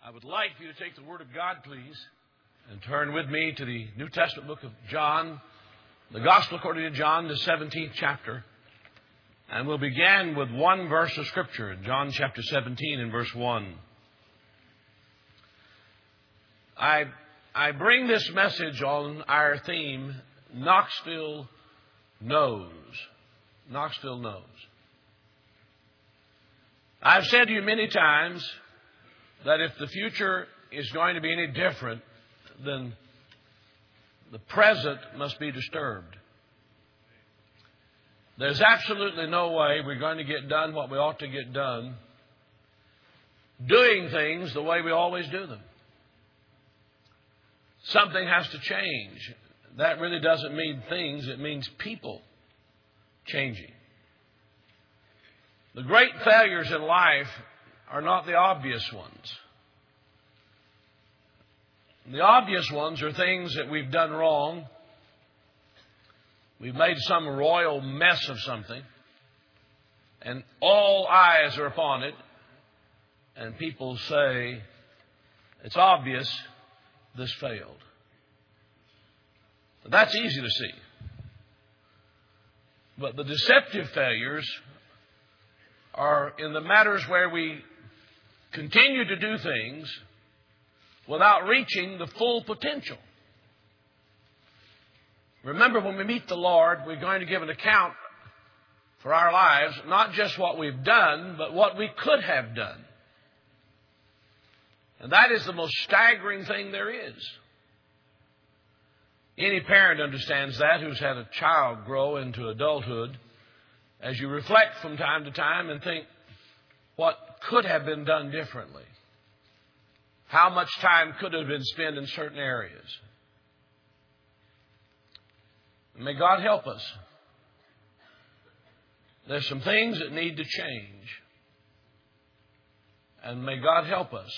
I would like for you to take the Word of God, please, and turn with me to the New Testament book of John, the Gospel according to John, the 17th chapter. And we'll begin with one verse of Scripture, John chapter 17 and verse 1. I bring this message on our theme, Knoxville Knows. Knoxville Knows. I've said to you many times that if the future is going to be any different, then the present must be disturbed. There's absolutely no way we're going to get done what we ought to get done doing things the way we always do them. Something has to change. That really doesn't mean things, it means people changing. The great failures in life are not the obvious ones. The obvious ones are things that we've done wrong. We've made some royal mess of something, and all eyes are upon it, and people say, it's obvious this failed. That's easy to see. But the deceptive failures are in the matters where we continue to do things without reaching the full potential. Remember, when we meet the Lord, we're going to give an account for our lives, not just what we've done, but what we could have done. And that is the most staggering thing there is. Any parent understands that who's had a child grow into adulthood. As you reflect from time to time and think, what could have been done differently? How much time could have been spent in certain areas? May God help us. There's some things that need to change. And may God help us.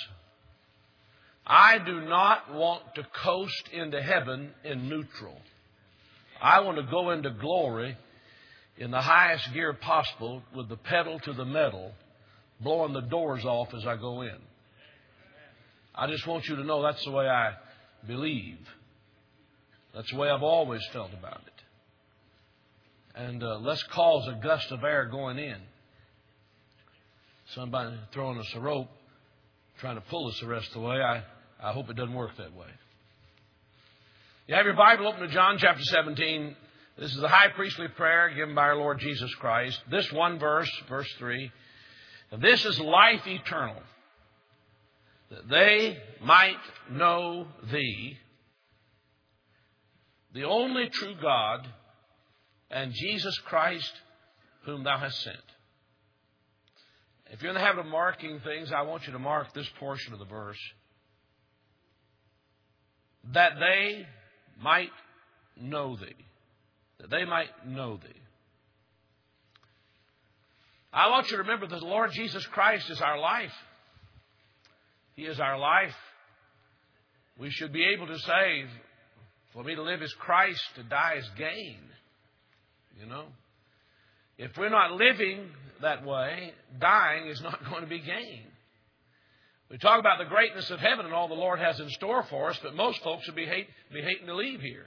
I do not want to coast into heaven in neutral. I want to go into glory in the highest gear possible with the pedal to the metal, blowing the doors off as I go in. I just want you to know that's the way I believe. That's the way I've always felt about it. And let's cause a gust of air going in. Somebody throwing us a rope, trying to pull us the rest of the way. I hope it doesn't work that way. You have your Bible open to John chapter 17. This is the high priestly prayer given by our Lord Jesus Christ. This one verse, verse 3. This is life eternal, that they might know Thee, the only true God, and Jesus Christ, whom Thou hast sent. If you're in the habit of marking things, I want you to mark this portion of the verse. That they might know Thee. That they might know Thee. I want you to remember that the Lord Jesus Christ is our life. He is our life. We should be able to say, for me to live is Christ, to die is gain. You know? If we're not living that way, dying is not going to be gain. We talk about the greatness of heaven and all the Lord has in store for us, but most folks would be hating to leave here.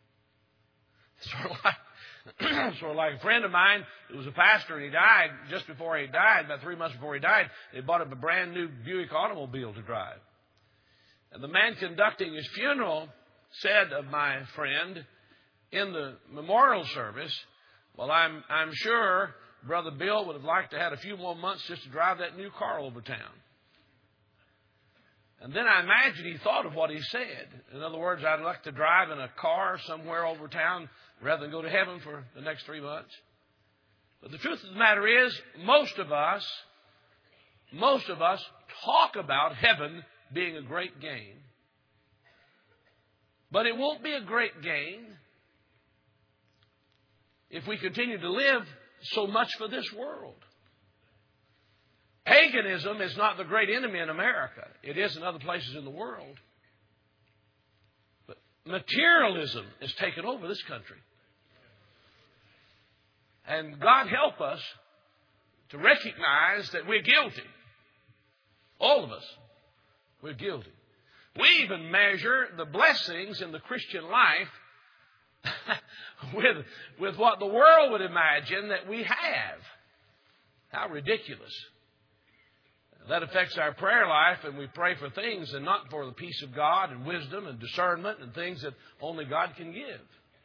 Sort of like a friend of mine who was a pastor, and he died just before he died, about 3 months before he died. They bought him a brand new Buick automobile to drive. And the man conducting his funeral said of my friend in the memorial service, well, I'm sure Brother Bill would have liked to have had a few more months just to drive that new car over town. And then I imagine he thought of what he said. In other words, I'd like to drive in a car somewhere over town rather than go to heaven for the next 3 months. But the truth of the matter is, most of us talk about heaven being a great gain. But it won't be a great gain if we continue to live so much for this world. Paganism is not the great enemy in America. It is in other places in the world. But materialism has taken over this country. And God help us to recognize that we're guilty. All of us. We're guilty. We even measure the blessings in the Christian life with what the world would imagine that we have. How ridiculous. That affects our prayer life, and we pray for things and not for the peace of God and wisdom and discernment and things that only God can give.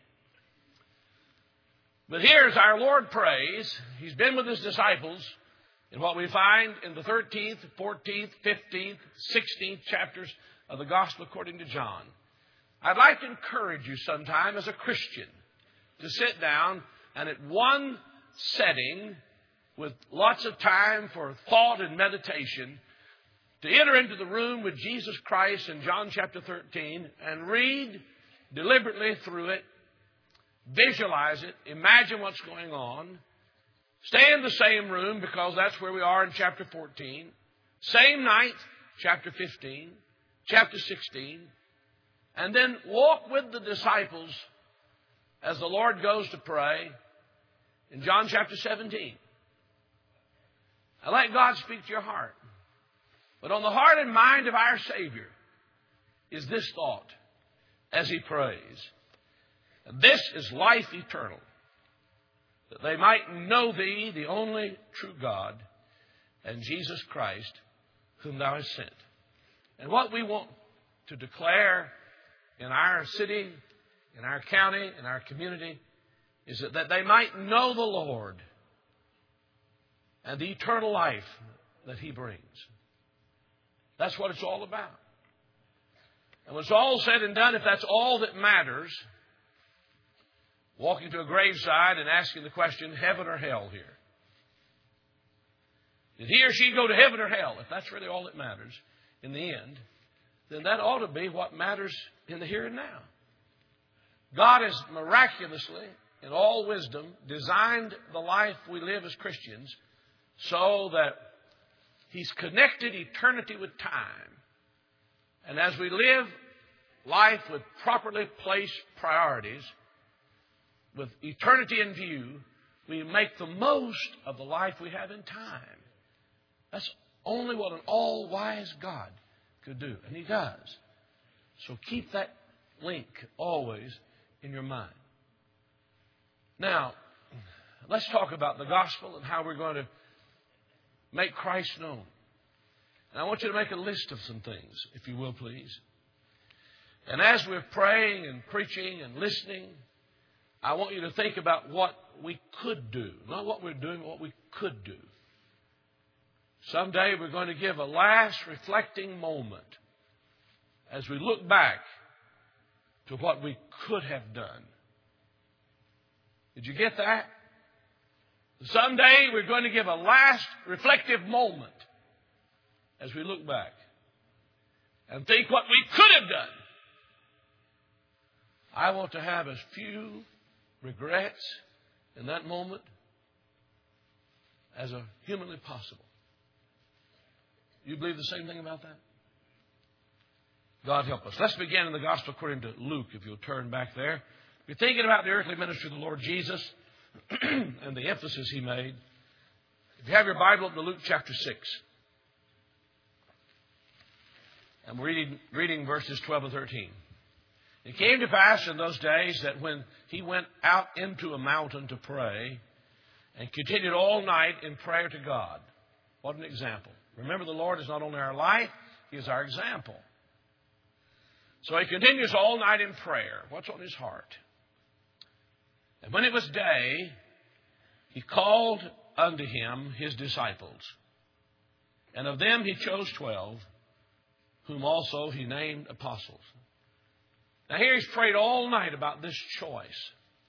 But here's our Lord prays. He's been with His disciples in what we find in the 13th, 14th, 15th, 16th chapters of the Gospel according to John. I'd like to encourage you sometime as a Christian to sit down and at one setting with lots of time for thought and meditation to enter into the room with Jesus Christ in John chapter 13 and read deliberately through it, visualize it, imagine what's going on, stay in the same room because that's where we are in chapter 14, same night, chapter 15, chapter 16, and then walk with the disciples as the Lord goes to pray in John chapter 17. And let God speak to your heart. But on the heart and mind of our Savior is this thought as He prays. This is life eternal, that they might know Thee, the only true God, and Jesus Christ, whom Thou hast sent. And what we want to declare in our city, in our county, in our community, is that they might know the Lord and the eternal life that He brings. That's what it's all about. And when it's all said and done, if that's all that matters, walking to a graveside and asking the question, heaven or hell here? Did he or she go to heaven or hell? If that's really all that matters in the end, then that ought to be what matters in the here and now. God has miraculously, in all wisdom, designed the life we live as Christians so that He's connected eternity with time. And as we live life with properly placed priorities, with eternity in view, we make the most of the life we have in time. That's only what an all-wise God could do. And He does. So keep that link always in your mind. Now, let's talk about the gospel and how we're going to make Christ known. And I want you to make a list of some things, if you will, please. And as we're praying and preaching and listening, I want you to think about what we could do. Not what we're doing, but what we could do. Someday we're going to give a last reflecting moment as we look back to what we could have done. Did you get that? Someday we're going to give a last reflective moment as we look back and think what we could have done. I want to have as few regrets in that moment as humanly possible. You believe the same thing about that? God help us. Let's begin in the Gospel according to Luke, if you'll turn back there. You're thinking about the earthly ministry of the Lord Jesus and the emphasis He made. If you have your Bible, open to Luke chapter 6. And we're reading verses 12 and 13. It came to pass in those days that when He went out into a mountain to pray and continued all night in prayer to God. What an example. Remember, the Lord is not only our life, He is our example. So He continues all night in prayer. What's on His heart? And when it was day, He called unto Him His disciples. And of them He chose 12, whom also He named apostles. Now here He's prayed all night about this choice.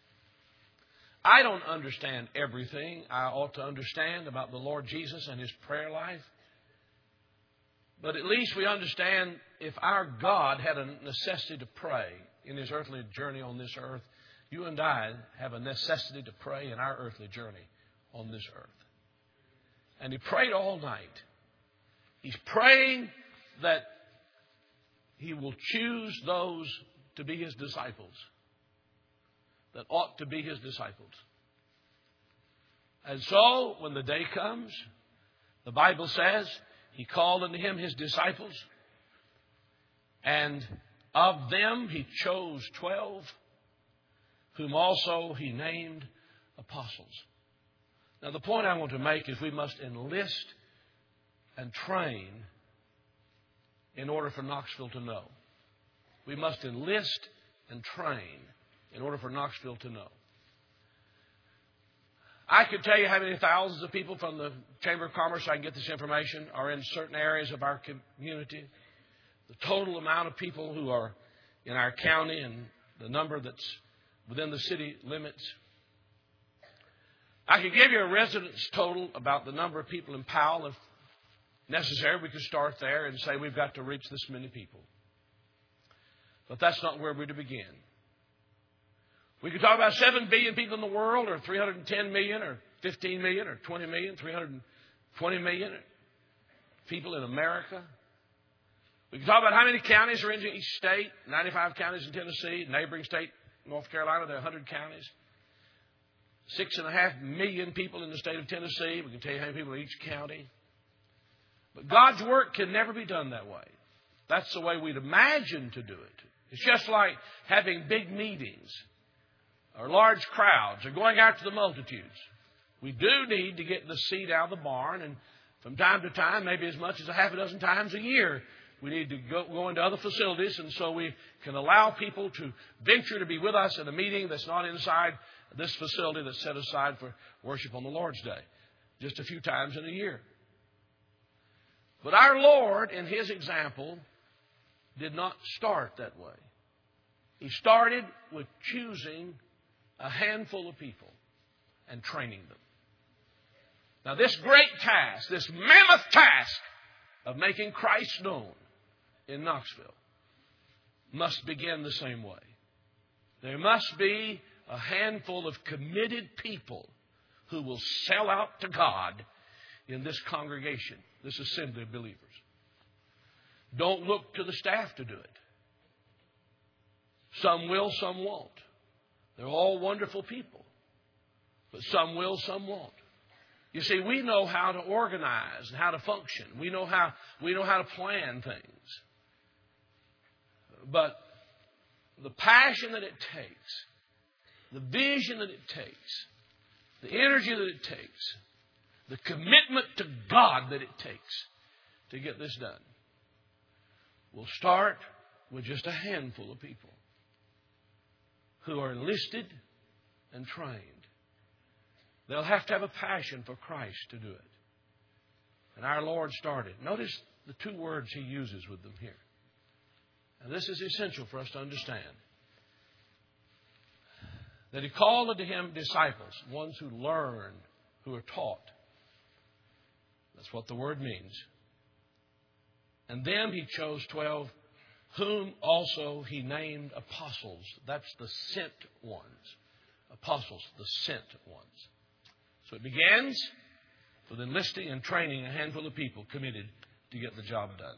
I don't understand everything I ought to understand about the Lord Jesus and His prayer life. But at least we understand if our God had a necessity to pray in His earthly journey on this earth, you and I have a necessity to pray in our earthly journey on this earth. And He prayed all night. He's praying that He will choose those to be His disciples, that ought to be His disciples. And so, when the day comes, the Bible says, He called unto Him His disciples, And of them he chose 12, whom also he named apostles. Now, the point I want to make is we must enlist and train in order for Knoxville to know. We must enlist and train in order for Knoxville to know. I could tell you how many thousands of people from the Chamber of Commerce, I can get this information, are in certain areas of our community. The total amount of people who are in our county and the number that's within the city limits. I could give you a residence total about the number of people in Powell. If necessary, we could start there and say we've got to reach this many people. But that's not where we're to begin. We could talk about 7 billion people in the world, or 310 million, or 15 million, or 20 million, 320 million people in America. We could talk about how many counties are in each state. 95 counties in Tennessee, neighboring state, North Carolina, there are 100 counties. 6.5 million people in the state of Tennessee. We can tell you how many people in each county. But God's work can never be done that way. That's the way we'd imagine to do it. It's just like having big meetings or large crowds or going out to the multitudes. We do need to get the seed out of the barn, and from time to time, maybe as much as a half a dozen times a year, we need to go into other facilities, and so we can allow people to venture to be with us in a meeting that's not inside this facility that's set aside for worship on the Lord's Day, just a few times in a year. But our Lord, in His example, did not start that way. He started with choosing a handful of people and training them. Now, this great task, this mammoth task of making Christ known in Knoxville must begin the same way. There must be a handful of committed people who will sell out to God in this congregation, this assembly of believers. Don't look to the staff to do it. Some will, some won't. They're all wonderful people. But some will, some won't. You see, we know how to organize and how to function. We know how to plan things. But the passion that it takes, the vision that it takes, the energy that it takes, the commitment to God that it takes to get this done will start with just a handful of people who are enlisted and trained. They'll have to have a passion for Christ to do it. And our Lord started. Notice the two words He uses with them here. And this is essential for us to understand. That He called unto Him disciples, ones who learn, who are taught. That's what the word means. And then He chose 12, whom also He named apostles. That's the sent ones. Apostles, the sent ones. So it begins with enlisting and training a handful of people committed to get the job done.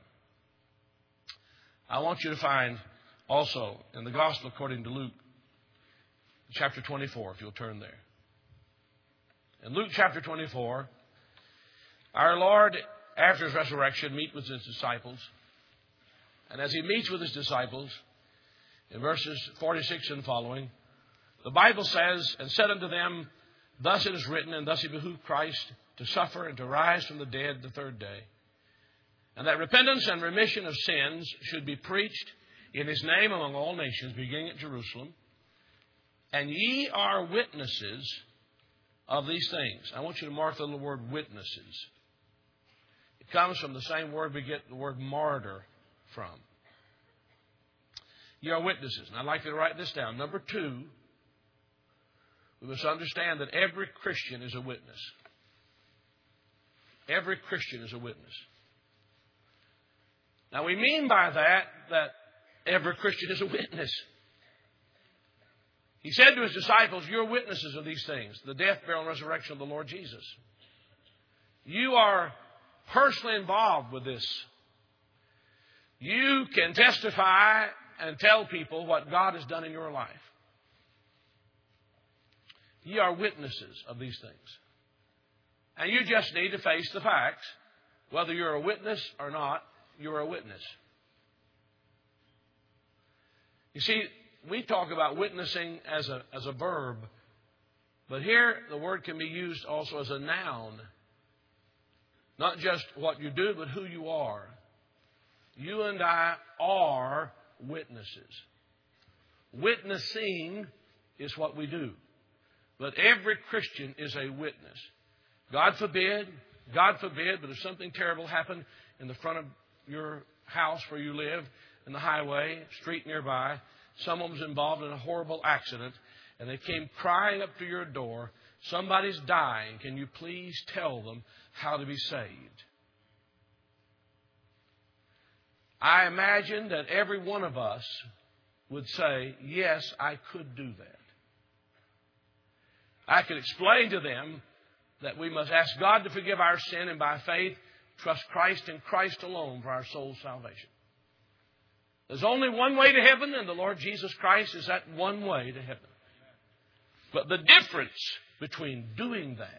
I want you to find also in the Gospel according to Luke, chapter 24, if you'll turn there. In Luke chapter 24, our Lord, after His resurrection, meets with His disciples. And as He meets with His disciples, in verses 46 and following, the Bible says, and said unto them, thus it is written, and thus it behooved Christ to suffer and to rise from the dead the third day, and that repentance and remission of sins should be preached in His name among all nations, beginning at Jerusalem. And ye are witnesses of these things. I want you to mark the little word witnesses. It comes from the same word we get the word martyr from. You are witnesses. And I'd like you to write this down. Number 2, we must understand that every Christian is a witness. Every Christian is a witness. Now, we mean by that every Christian is a witness. He said to His disciples, you're witnesses of these things, the death, burial, and resurrection of the Lord Jesus. You are personally involved with this. You can testify and tell people what God has done in your life. You are witnesses of these things. And you just need to face the facts. Whether you're a witness or not, you're a witness. You see, we talk about witnessing as a verb, but here the word can be used also as a noun. Not just what you do, but who you are. You and I are witnesses. Witnessing is what we do. But every Christian is a witness. God forbid, but if something terrible happened in the front of your house where you live, in the highway, street nearby, someone was involved in a horrible accident, and they came crying up to your door, somebody's dying, can you please tell them how to be saved? I imagine that every one of us would say, yes, I could do that. I could explain to them that we must ask God to forgive our sin and by faith trust Christ and Christ alone for our soul's salvation. There's only one way to heaven, and the Lord Jesus Christ is that one way to heaven. But the difference between doing that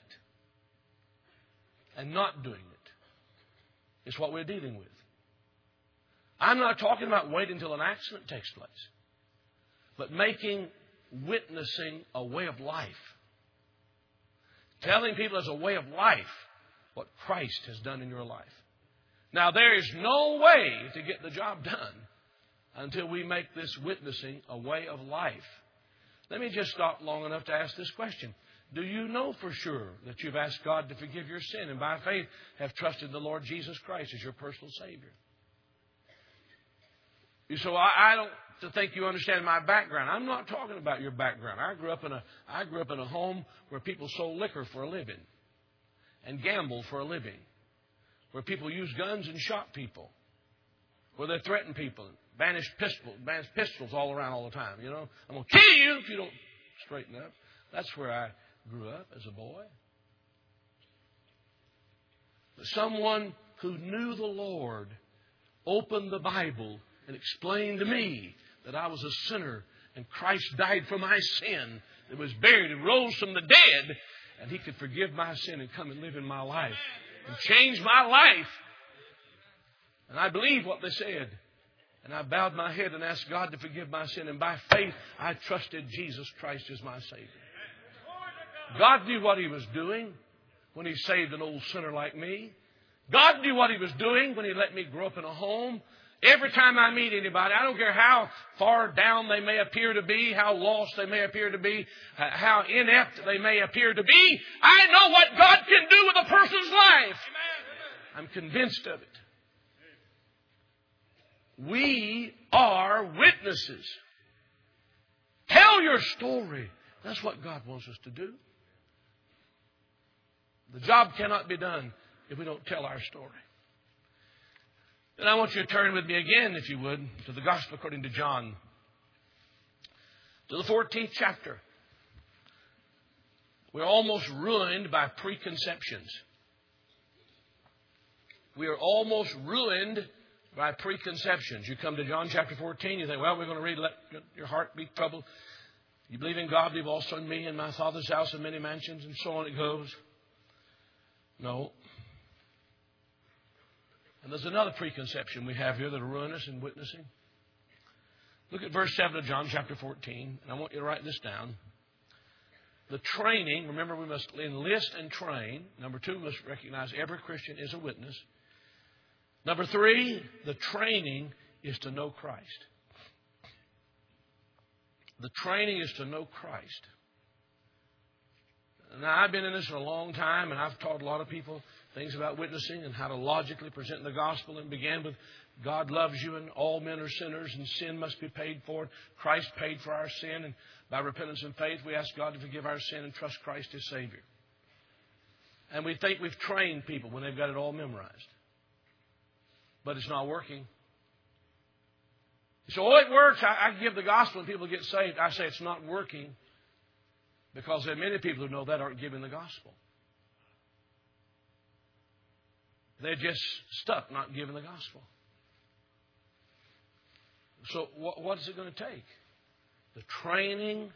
and not doing it is what we're dealing with. I'm not talking about waiting until an accident takes place, but making witnessing a way of life. Telling people as a way of life what Christ has done in your life. Now, there is no way to get the job done until we make this witnessing a way of life. Let me just stop long enough to ask this question. Do you know for sure that you've asked God to forgive your sin and by faith have trusted the Lord Jesus Christ as your personal Savior? So I don't think you understand my background. I'm not talking about your background. I grew up in a home where people sold liquor for a living and gambled for a living, where people used guns and shot people, where they threatened people, banished pistols all around all the time. You know, I'm going to kill you if you don't straighten up. That's where I grew up as a boy. But someone who knew the Lord opened the Bible and explained to me that I was a sinner and Christ died for my sin, that was buried and rose from the dead, and He could forgive my sin and come and live in my life and change my life. And I believed what they said. And I bowed my head and asked God to forgive my sin. And by faith, I trusted Jesus Christ as my Savior. God knew what He was doing when He saved an old sinner like me. God knew what He was doing when He let me grow up in a home. Every time I meet anybody, I don't care how far down they may appear to be, how lost they may appear to be, how inept they may appear to be, I know what God can do with a person's life. I'm convinced of it. We are witnesses. Tell your story. That's what God wants us to do. The job cannot be done if we don't tell our story. And I want you to turn with me again, if you would, to the Gospel according to John, to the 14th chapter. We're almost ruined by preconceptions. We are almost ruined by preconceptions. You come to John chapter 14, you think, well, we're going to read, let your heart be troubled. You believe in God, believe also in me. In my Father's house are many mansions, and so on it goes. No. And there's another preconception we have here that will ruin us in witnessing. Look at verse 7 of John chapter 14, and I want you to write this down. The training, remember we must enlist and train. Number 2, we must recognize every Christian is a witness. Number 3, the training is to know Christ. The training is to know Christ. Now, I've been in this for a long time, and I've taught a lot of people things about witnessing and how to logically present the gospel, and began with God loves you and all men are sinners and sin must be paid for. Christ paid for our sin, and by repentance and faith we ask God to forgive our sin and trust Christ as Savior. And we think we've trained people when they've got it all memorized. But it's not working. So, it works. I give the gospel and people get saved. I say it's not working because there are many people who know that aren't giving the gospel. They're just stuck not giving the gospel. So what is it going to take? The training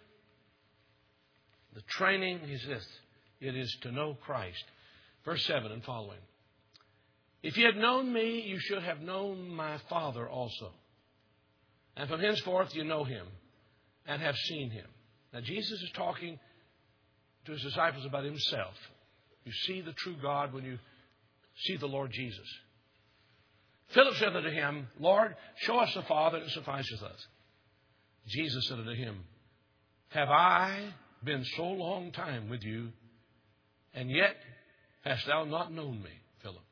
is this. It is to know Christ. Verse 7 and following. If you had known me, you should have known my Father also. And from henceforth you know him and have seen him. Now Jesus is talking to his disciples about himself. You see the true God when you see the Lord Jesus. Philip said unto him, Lord, show us the Father, and it sufficeth us. Jesus said unto him, have I been so long time with you, and yet hast thou not known me, Philip?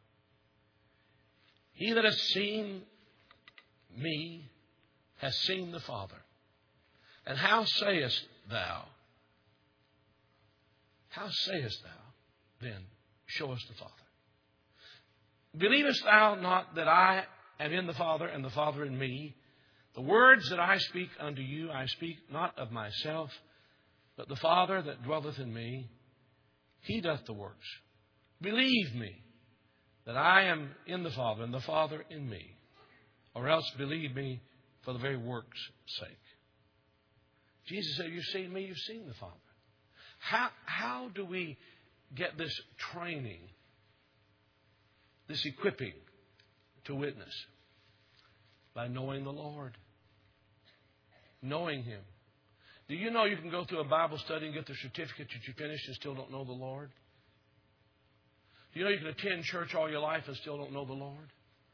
He that hath seen me hath seen the Father. And how sayest thou, then, show us the Father? Believest thou not that I am in the Father, and the Father in me? The words that I speak unto you, I speak not of myself, but the Father that dwelleth in me, he doth the works. Believe me that I am in the Father, and the Father in me. Or else believe me for the very works' sake. Jesus said, you've seen me, you've seen the Father. How do we get this training, this equipping to witness? By knowing the Lord. Knowing him. Do you know you can go through a Bible study and get the certificate that you finished and still don't know the Lord? Do you know you can attend church all your life and still don't know the Lord?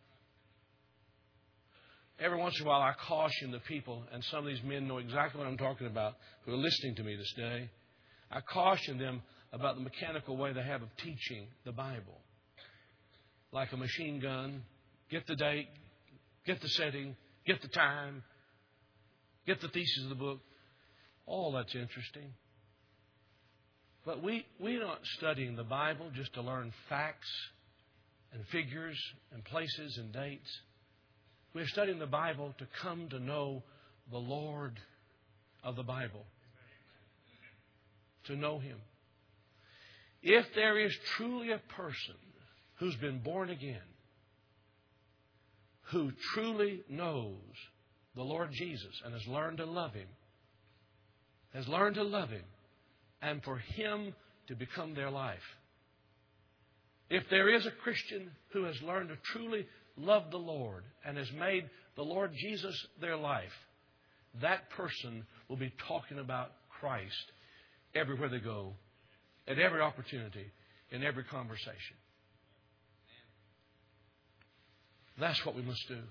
Every once in a while I caution the people, and some of these men know exactly what I'm talking about, who are listening to me this day. I caution them about the mechanical way they have of teaching the Bible. Like a machine gun, get the date, get the setting, get the time, get the thesis of the book. All that's interesting. But we're not studying the Bible just to learn facts and figures and places and dates. We're studying the Bible to come to know the Lord of the Bible. To know him. If there is truly a person who's been born again, who truly knows the Lord Jesus and has learned to love him, and for him to become their life. If there is a Christian who has learned to truly love the Lord and has made the Lord Jesus their life, that person will be talking about Christ everywhere they go, at every opportunity, in every conversation. That's what we must do.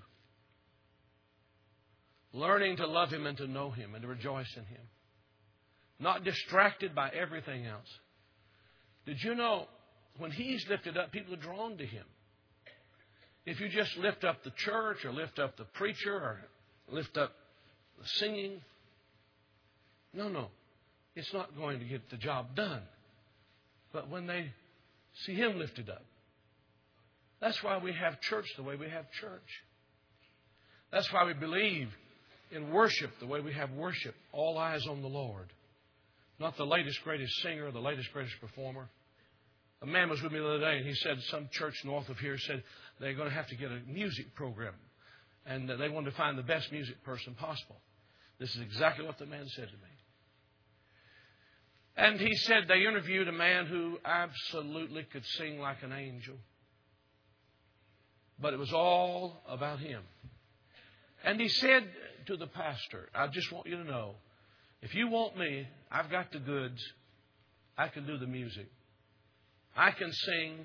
Learning to love him and to know him and to rejoice in him. Not distracted by everything else. Did you know when he's lifted up, people are drawn to him? If you just lift up the church or lift up the preacher or lift up the singing, no. It's not going to get the job done. But when they see him lifted up, that's why we have church the way we have church. That's why we believe in worship the way we have worship. All eyes on the Lord. Not the latest, greatest singer or the latest, greatest performer. A man was with me the other day and he said some church north of here said they're going to have to get a music program. And they wanted to find the best music person possible. This is exactly what the man said to me. And he said they interviewed a man who absolutely could sing like an angel. But it was all about him. And he said to the pastor, I just want you to know, if you want me, I've got the goods. I can do the music. I can sing.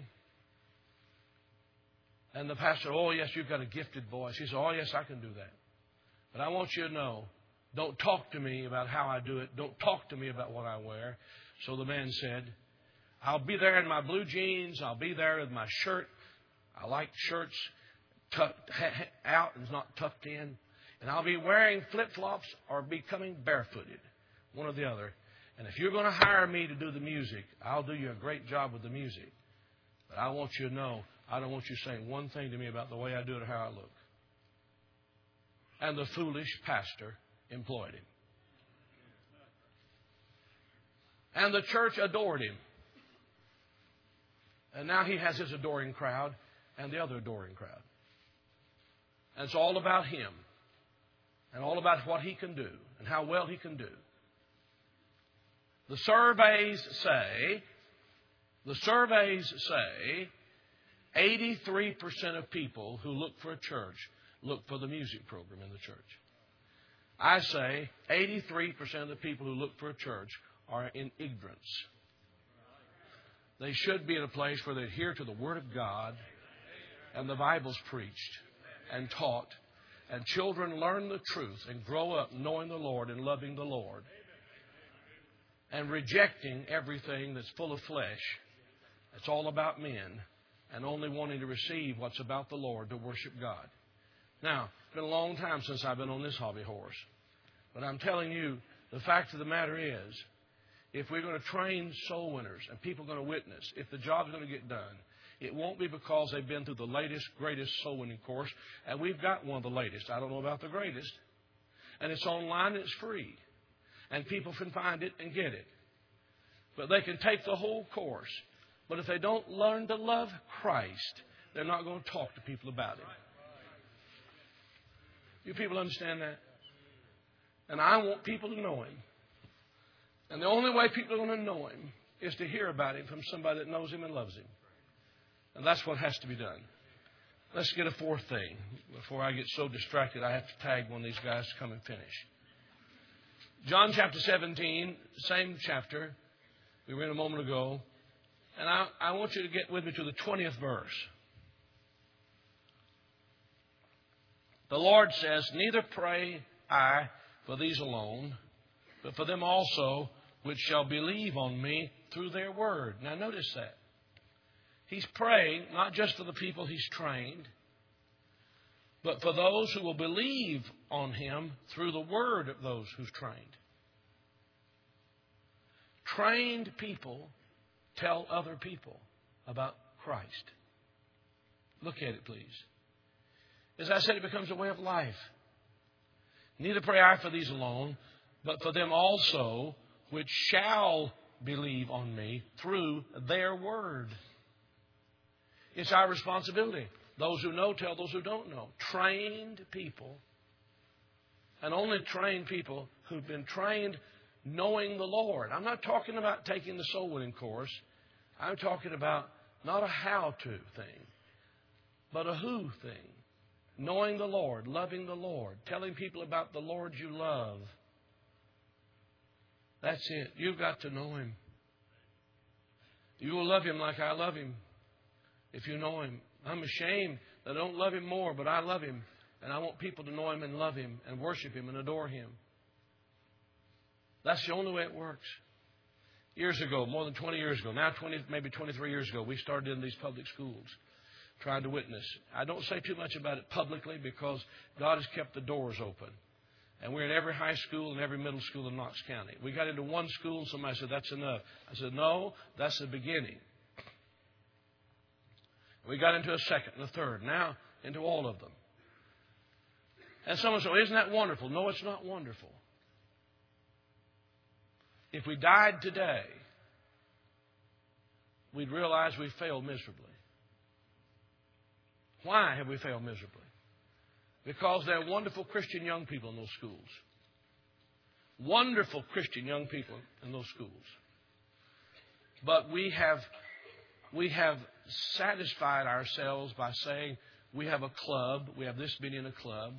And the pastor, oh yes, you've got a gifted voice. He said, oh yes, I can do that. But I want you to know, don't talk to me about how I do it. Don't talk to me about what I wear. So the man said, I'll be there in my blue jeans. I'll be there with my shirt. I like shirts tucked out and not tucked in. And I'll be wearing flip-flops or becoming barefooted. One or the other. And if you're going to hire me to do the music, I'll do you a great job with the music. But I want you to know, I don't want you saying one thing to me about the way I do it or how I look. And the foolish pastor employed him. And the church adored him. And now he has his adoring crowd and the other adoring crowd. And it's all about him. And all about what he can do and how well he can do. The surveys say 83% of people who look for a church look for the music program in the church. I say 83% of the people who look for a church are in ignorance. They should be in a place where they adhere to the Word of God and the Bible's preached and taught, and children learn the truth and grow up knowing the Lord and loving the Lord and rejecting everything that's full of flesh. It's all about men and only wanting to receive what's about the Lord to worship God. Now, it's been a long time since I've been on this hobby horse, but I'm telling you, the fact of the matter is, if we're going to train soul winners and people are going to witness, if the job's going to get done, it won't be because they've been through the latest, greatest soul winning course. And we've got one of the latest. I don't know about the greatest. And it's online and it's free. And people can find it and get it. But they can take the whole course. But if they don't learn to love Christ, they're not going to talk to people about Him. You people understand that? And I want people to know Him. And the only way people are going to know Him is to hear about Him from somebody that knows Him and loves Him. And that's what has to be done. Let's get a fourth thing. Before I get so distracted, I have to tag one of these guys to come and finish. John chapter 17, same chapter we were in a moment ago. And I want you to get with me to the 20th verse. The Lord says, "Neither pray I for these alone, but for them also which shall believe on me through their word." Now notice that. He's praying not just for the people He's trained, but for those who will believe on Him through the word of those who's trained. Trained people tell other people about Christ. Look at it, please. As I said, it becomes a way of life. "Neither pray I for these alone, but for them also which shall believe on me through their word." It's our responsibility. Those who know tell those who don't know. Trained people, and only trained people who've been trained knowing the Lord. I'm not talking about taking the soul winning course. I'm talking about not a how-to thing, but a who thing. Knowing the Lord, loving the Lord, telling people about the Lord you love. That's it. You've got to know Him. You will love Him like I love Him if you know Him. I'm ashamed that I don't love Him more, but I love Him. And I want people to know Him and love Him and worship Him and adore Him. That's the only way it works. Years ago, more than 20 years ago, now 20, maybe 23 years ago, we started in these public schools trying to witness. I don't say too much about it publicly because God has kept the doors open. And we're in every high school and every middle school in Knox County. We got into one school and somebody said, "That's enough." I said, "No, that's the beginning." We got into a second and a third, now into all of them. And someone said, "Isn't that wonderful?" No, it's not wonderful. If we died today, we'd realize we failed miserably. Why have we failed miserably? Because there are wonderful Christian young people in those schools. Wonderful Christian young people in those schools. But we have satisfied ourselves by saying we have a club, we have this many in a club.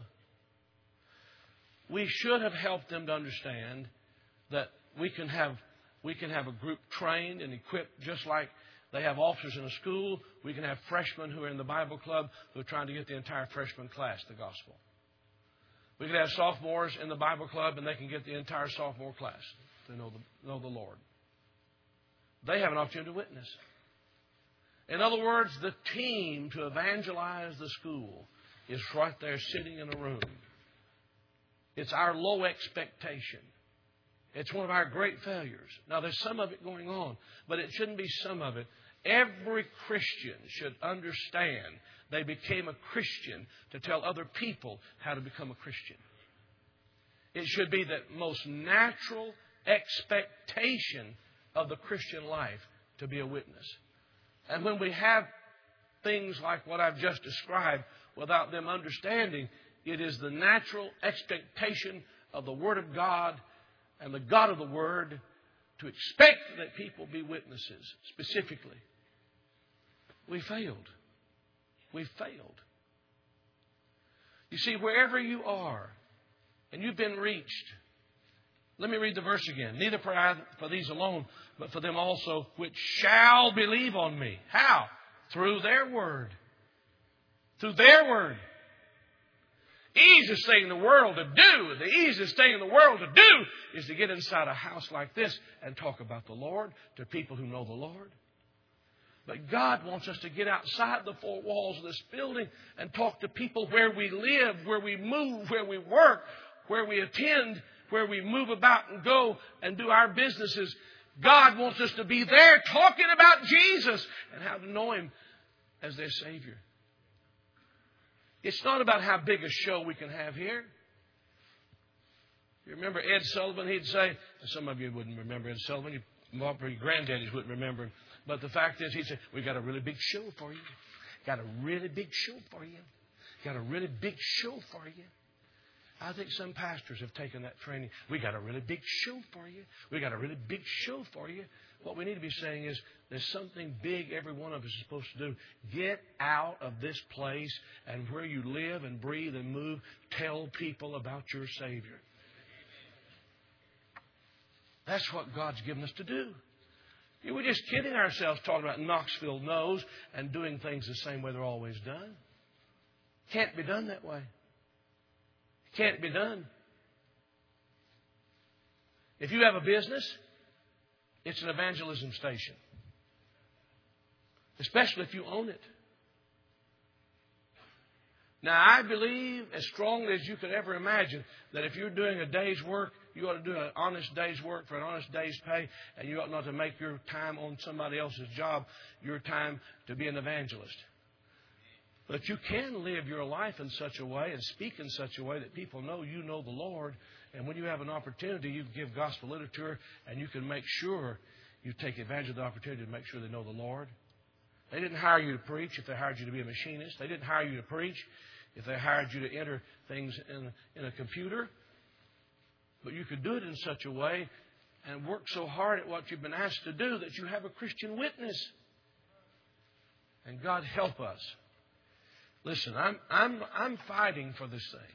We should have helped them to understand that we can have a group trained and equipped just like they have officers in a school. We can have freshmen who are in the Bible club who are trying to get the entire freshman class the gospel. We can have sophomores in the Bible club and they can get the entire sophomore class to know the Lord. They have an opportunity to witness. In other words, the team to evangelize the school is right there sitting in a room. It's our low expectation. It's one of our great failures. Now, there's some of it going on, but it shouldn't be some of it. Every Christian should understand they became a Christian to tell other people how to become a Christian. It should be the most natural expectation of the Christian life to be a witness. And when we have things like what I've just described without them understanding, it is the natural expectation of the Word of God and the God of the Word to expect that people be witnesses specifically. We failed. We failed. You see, wherever you are, and you've been reached. Let me read the verse again. Neither pray I for these alone, but for them also which shall believe on me. How? Through their word. Through their word. Easiest thing in the world to do, the easiest thing in the world to do is to get inside a house like this and talk about the Lord to people who know the Lord. But God wants us to get outside the four walls of this building and talk to people where we live, where we move, where we work, where we attend, where we move about and go and do our businesses. God wants us to be there talking about Jesus and how to know Him as their Savior. It's not about how big a show we can have here. You remember Ed Sullivan? He'd say, and some of you wouldn't remember Ed Sullivan. Your granddaddies wouldn't remember him. But the fact is, he'd say, we got a really big show for you. Got a really big show for you. Got a really big show for you. I think some pastors have taken that training. We got a really big show for you. We got a really big show for you. What we need to be saying is there's something big every one of us is supposed to do. Get out of this place and where you live and breathe and move, tell people about your Savior. That's what God's given us to do. We're just kidding ourselves talking about Knoxville knows and doing things the same way they're always done. Can't be done that way. Can't be done. If you have a business, it's an evangelism station. Especially if you own it. Now, I believe as strongly as you could ever imagine that if you're doing a day's work, you ought to do an honest day's work for an honest day's pay, and you ought not to make your time on somebody else's job your time to be an evangelist. But you can live your life in such a way and speak in such a way that people know you know the Lord. And when you have an opportunity, you give gospel literature, and you can make sure you take advantage of the opportunity to make sure they know the Lord. They didn't hire you to preach if they hired you to be a machinist. They didn't hire you to preach if they hired you to enter things in a computer. But you could do it in such a way and work so hard at what you've been asked to do that you have a Christian witness. And God help us. Listen, I'm fighting for this thing.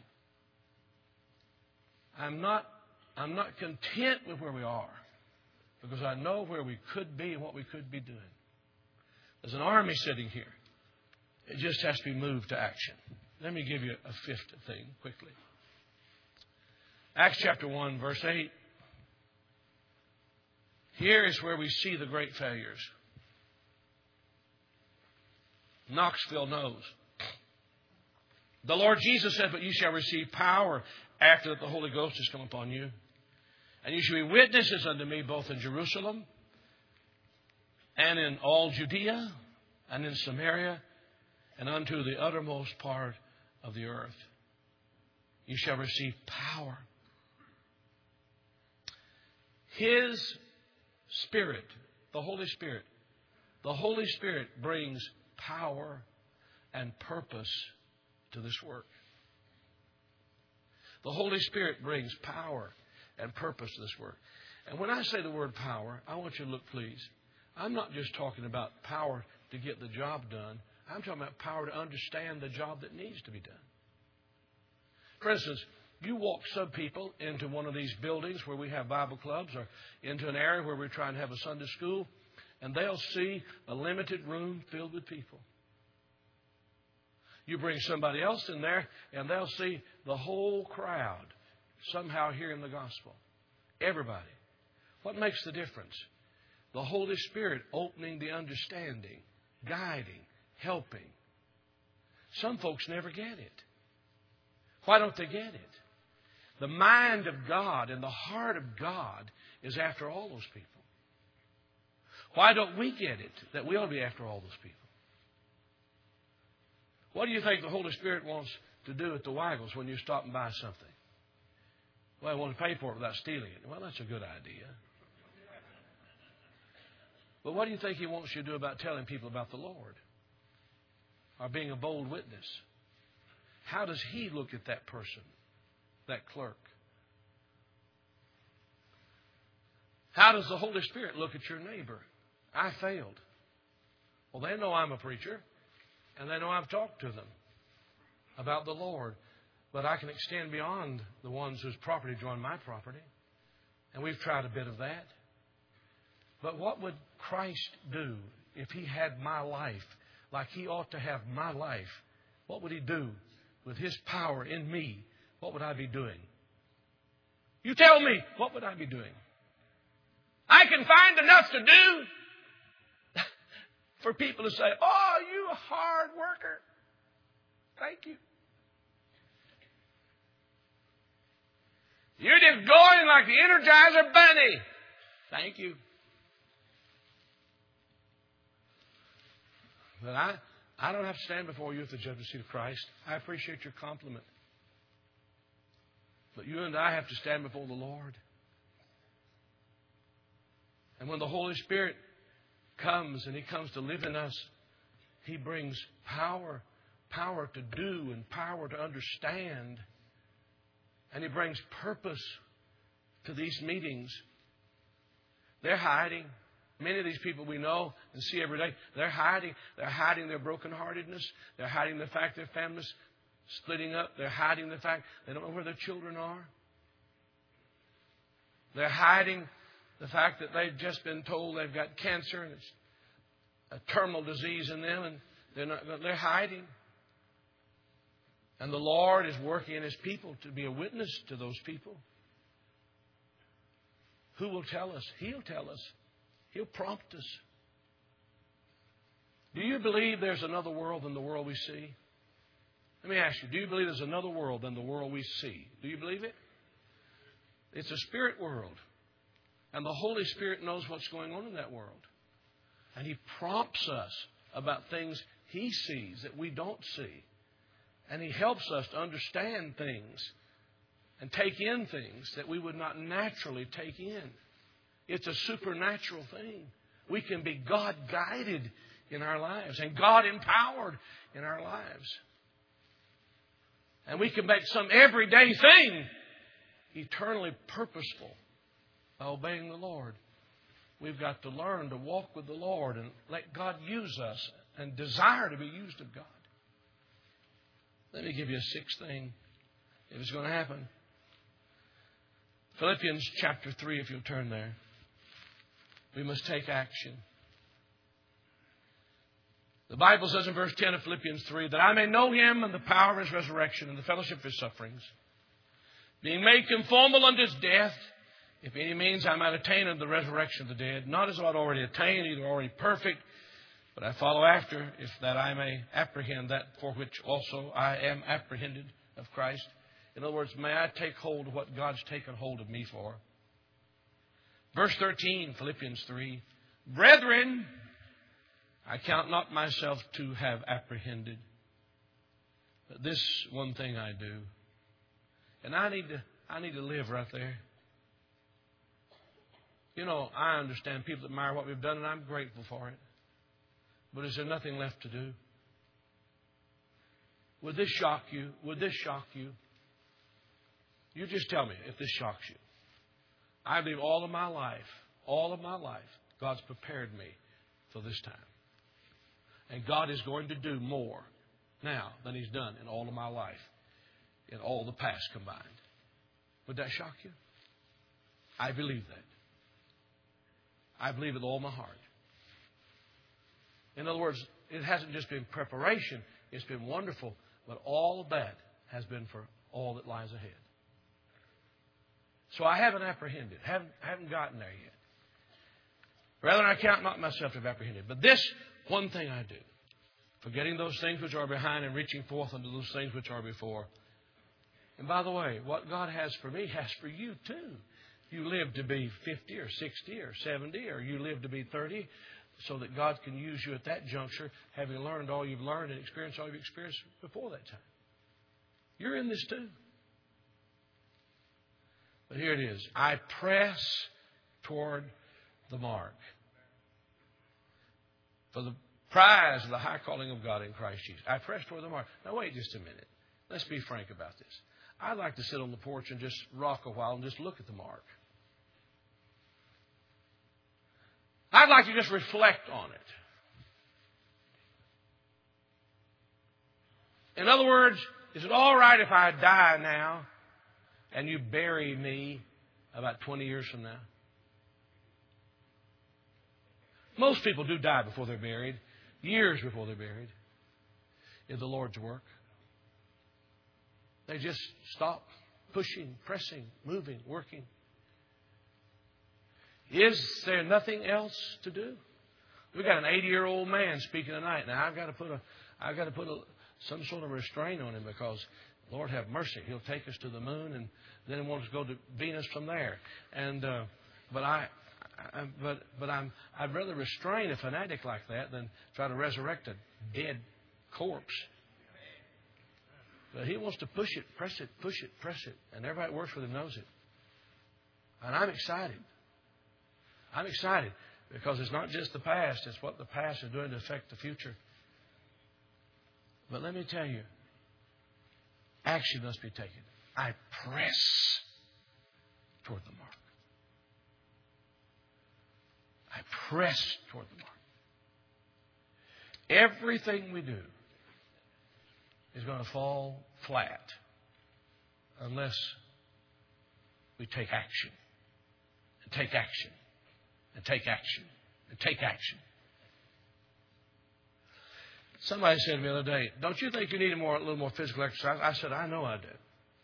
I'm not content with where we are because I know where we could be and what we could be doing. There's an army sitting here. It just has to be moved to action. Let me give you a fifth thing quickly. Acts chapter 1, verse 8. Here is where we see the great failures. Knoxville knows. The Lord Jesus said, but you shall receive power after that the Holy Ghost has come upon you. And you shall be witnesses unto me both in Jerusalem and in all Judea and in Samaria and unto the uttermost part of the earth. You shall receive power. His Spirit, the Holy Spirit brings power and purpose to this work. The Holy Spirit brings power and purpose to this work. And when I say the word power, I want you to look, please. I'm not just talking about power to get the job done. I'm talking about power to understand the job that needs to be done. For instance, you walk some people into one of these buildings where we have Bible clubs or into an area where we're trying to have a Sunday school, and they'll see a limited room filled with people. You bring somebody else in there, and they'll see the whole crowd somehow hearing the gospel. Everybody. What makes the difference? The Holy Spirit opening the understanding, guiding, helping. Some folks never get it. Why don't they get it? The mind of God and the heart of God is after all those people. Why don't we get it that we ought to be after all those people? What do you think the Holy Spirit wants to do at the Waggles when you stop and buy something? Well, I want to pay for it without stealing it. Well, that's a good idea. But what do you think He wants you to do about telling people about the Lord? Or being a bold witness? How does He look at that person, that clerk? How does the Holy Spirit look at your neighbor? I failed. Well, they know I'm a preacher, and they know I've talked to them about the Lord. But I can extend beyond the ones whose property join my property. And we've tried a bit of that. But what would Christ do if He had my life like He ought to have my life? What would He do with His power in me? What would I be doing? You tell me, what would I be doing? I can find enough to do for people to say, oh, you a hard worker. Thank you. You're just going like the Energizer Bunny. Thank you. But I don't have to stand before you at the judgment seat of Christ. I appreciate your compliment. But you and I have to stand before the Lord. And when the Holy Spirit comes and He comes to live in us, He brings power to do and power to understand. And He brings purpose to these meetings. They're hiding. Many of these people we know and see every day, they're hiding. They're hiding their brokenheartedness. They're hiding the fact their families splitting up. They're hiding the fact they don't know where their children are. They're hiding the fact that they've just been told they've got cancer and it's a terminal disease in them, and they're hiding. And the Lord is working in His people to be a witness to those people. Who will tell us? He'll tell us. He'll prompt us. Do you believe there's another world than the world we see? Let me ask you, do you believe there's another world than the world we see? Do you believe it? It's a spirit world. And the Holy Spirit knows what's going on in that world. And He prompts us about things He sees that we don't see. And He helps us to understand things and take in things that we would not naturally take in. It's a supernatural thing. We can be God-guided in our lives and God-empowered in our lives. And we can make some everyday thing eternally purposeful by obeying the Lord. We've got to learn to walk with the Lord and let God use us and desire to be used of God. Let me give you a sixth thing if it's going to happen. Philippians chapter 3, if you'll turn there. We must take action. The Bible says in verse 10 of Philippians 3, that I may know Him and the power of His resurrection and the fellowship of His sufferings, being made conformable unto His death, if any means I might attain unto the resurrection of the dead, not as though I'd already attained, either already perfect, but I follow after, if that I may apprehend that for which also I am apprehended of Christ. In other words, may I take hold of what God's taken hold of me for. Verse 13, Philippians 3, brethren, I count not myself to have apprehended, but this one thing I do. And I need to live right there. You know, I understand people admire what we've done, and I'm grateful for it. But is there nothing left to do? Would this shock you? Would this shock you? You just tell me if this shocks you. I believe all of my life, God's prepared me for this time. And God is going to do more now than He's done in all of my life, in all the past combined. Would that shock you? I believe that. I believe with all my heart. In other words, it hasn't just been preparation. It's been wonderful. But all of that has been for all that lies ahead. So I haven't apprehended. Haven't gotten there yet. Rather, I count not myself to have apprehended. But this one thing I do, forgetting those things which are behind and reaching forth unto those things which are before. And by the way, what God has for me has for you too. You live to be 50 or 60 or 70, or you live to be 30, so that God can use you at that juncture, having learned all you've learned and experienced all you've experienced before that time. You're in this too. But here it is. I press toward the mark for the prize of the high calling of God in Christ Jesus. I press toward the mark. Now wait just a minute. Let's be frank about this. I'd like to sit on the porch and just rock a while and just look at the mark. I'd like to just reflect on it. In other words, Is it all right if I die now and you bury me about 20 years from now? Most people do die before they're buried, years before they're buried, in the Lord's work. They just stop pushing, pressing, moving, working. Is there nothing else to do? We've got an 80-year-old man speaking tonight. Now I've got to put some sort of restraint on him because, Lord have mercy, he'll take us to the moon and then he wants to go to Venus from there. And I'd rather restrain a fanatic like that than try to resurrect a dead corpse. But he wants to push it, press it, and everybody that works with him knows it. And I'm excited. I'm excited because it's not just the past, it's what the past is doing to affect the future. But let me tell you, action must be taken. I press toward the mark. I press toward the mark. Everything we do is going to fall flat unless we take action. And take action. And take action. And take action. Somebody said to me the other day, don't you think you need a little more physical exercise? I said, I know I do.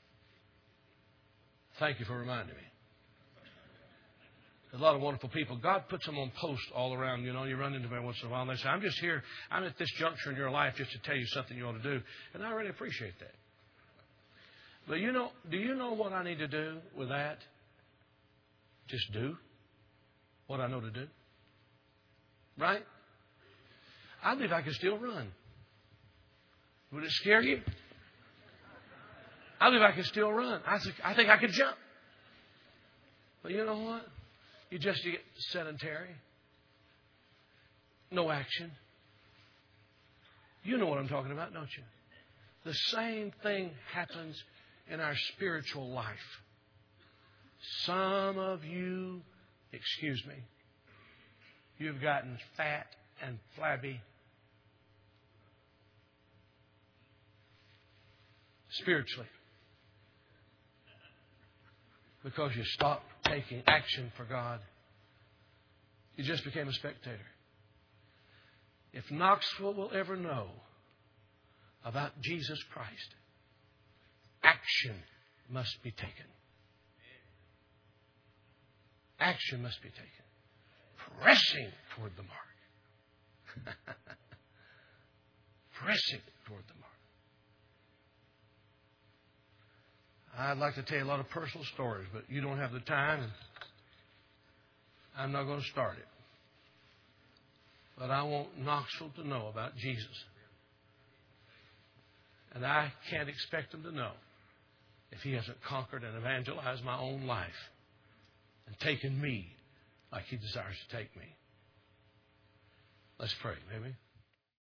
Thank you for reminding me. There's a lot of wonderful people. God puts them on posts all around. You know, you run into them every once in a while and they say, I'm just here. I'm at this juncture in your life just to tell you something you ought to do. And I really appreciate that. But do you know what I need to do with that? Just do what I know to do. Right? I believe I can still run. Would it scare you? I believe I can still run. I think I could jump. But you know what? You get sedentary. No action. You know what I'm talking about, don't you? The same thing happens in our spiritual life. Some of you, excuse me, you've gotten fat and flabby spiritually because you stopped taking action for God. You just became a spectator. If Knoxville will ever know about Jesus Christ, action must be taken. Action must be taken. Pressing toward the mark. Pressing toward the mark. I'd like to tell you a lot of personal stories, but you don't have the time, and I'm not going to start it. But I want Knoxville to know about Jesus. And I can't expect them to know if He hasn't conquered and evangelized my own life and taken me like He desires to take me. Let's pray, may we?